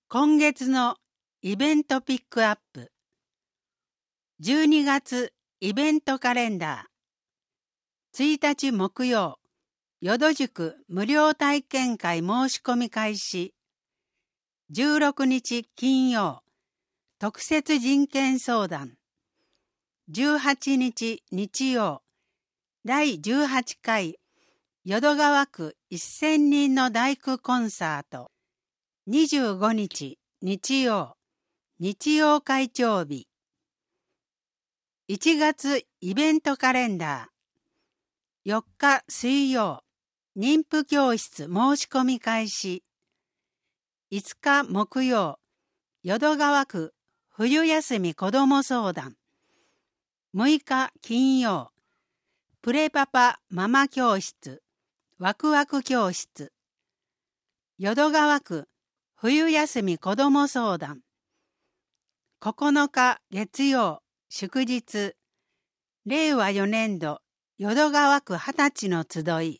今月のイベントピックアップ。12月イベントカレンダー。1日木曜、淀塾無料体験会申し込み開始。16日金曜、特設人権相談。18日日曜、第18回淀川区1000人の大工コンサート。25日日曜、日曜会長日。1月イベントカレンダー。4日水曜、妊婦教室申し込み開始。5日木曜、淀川区冬休み子ども相談。6日金曜、プレパパママ教室、ワクワク教室。淀川区冬休み子ども相談。9日月曜、祝日、令和4年度淀川区20歳の集い。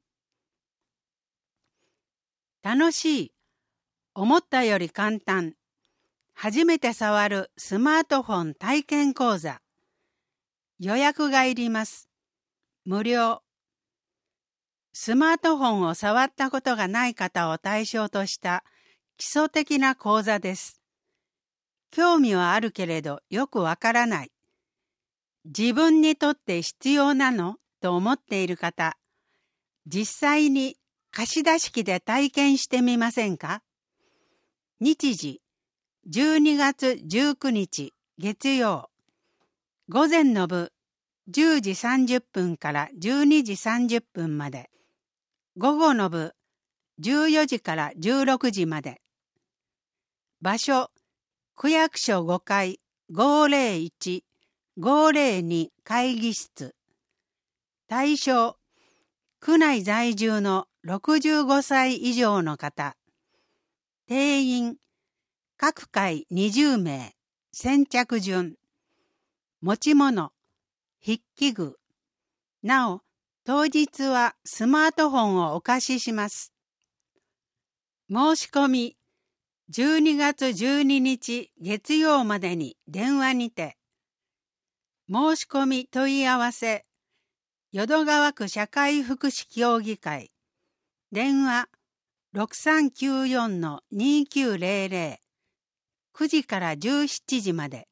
楽しい、思ったより簡単、初めて触るスマートフォン体験講座。予約がいります。無料。スマートフォンを触ったことがない方を対象とした基礎的な講座です。興味はあるけれどよくわからない。自分にとって必要なのと思っている方、実際に貸し出し機で体験してみませんか？日時、12月19日月曜、午前の部10時30分から12時30分まで、午後の部14時から16時まで。場所、区役所5階501-502会議室。対象、区内在住の65歳以上の方。定員、各回20名。先着順。持ち物、筆記具。なお、当日はスマートフォンをお貸しします。申し込み、12月12日月曜までに電話にて。申し込み問い合わせ、淀川区社会福祉協議会。電話、6394-2900。9時から17時まで。